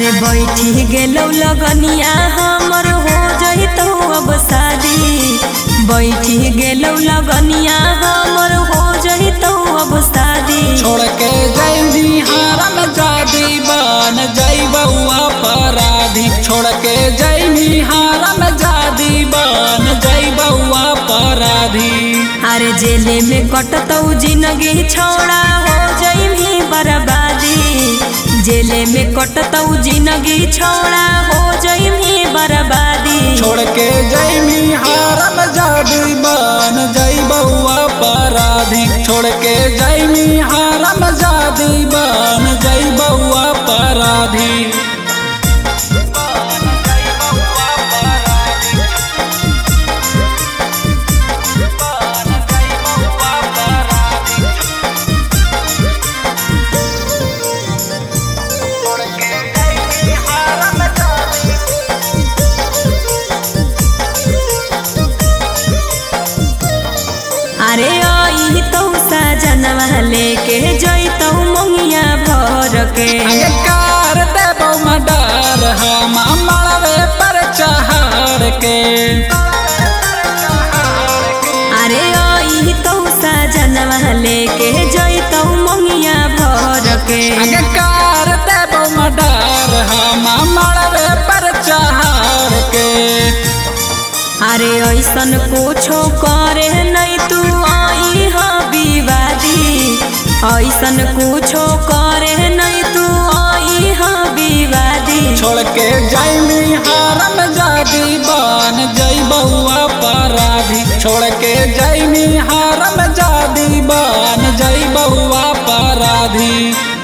अरे बैठी गेलौ लगनिया हमर हो जइतौ अब शादी। बैठी गेलौ लगनिया हमर हो जइतौ अब शादी। छोड़ के जैनी हारम जादी बन जइबौ अपराधी। छोड़ के जैनी हारम जादी बन जइबौ अपराधी। अरे जेले में कटतौ जिंदगी छोड़ा हो जइमी बर्बादी। जेले में कटतौ जिंदगी छोड़ा हो जइमी बर्बादी। छोड़ के जैनी हारम जादी बन जइबौ अपराधी। छोड़ के जैनी हारम जादी बन जइबौ अपराधी। अरे आई तो सजनवा लेके जइतौ मंगिया भर के। कार देबौ मडर हम मरवे पर चढ़ के। अरे आई तो सजनवा लेके जइतौ मंगिया भर के। कार देबौ मडर हम मरवे पर चढ़ के। अरे ऐसन कुछो करे नहीं तू आई हा विवादी। ऐसन कुछो करे नहीं तू आई हा विवादी। छोड़ के जैनी हारम जादी बन जइबौ अपराधी। छोड़ के जैनी हारम जादी बन जइबौ अपराधी।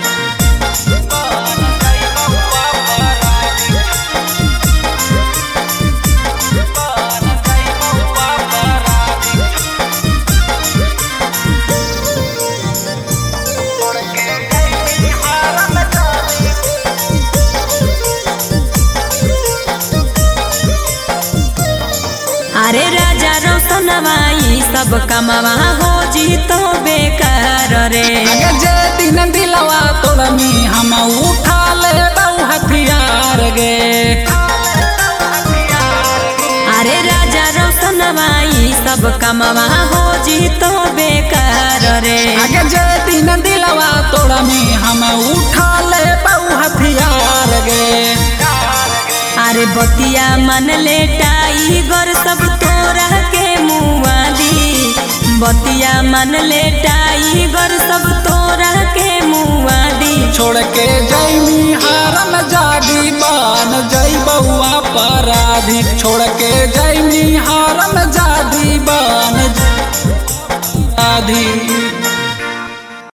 अरे राजा रोशनवाई सब कमवा हो जीतो बेकार रे। जे दिन दिलवा तोड़नी हम उठा लेबौ हथियार गे। अरे राजा रोशनवाई सब कमवा हो जीतो बेकार रे। जे दिन दिलवा तोड़नी हम उठा लेबौ हथियार गे। अरे बतिया मन ले टाइगर सब तोरा के मुआदी। बतिया मन ले टाइगर सब तोरा के मुआदी। छोड़ के जैनी हारम जादी बन जइबौ अपराधी। छोड़ के जैनी हारम जादी बन अपराधी।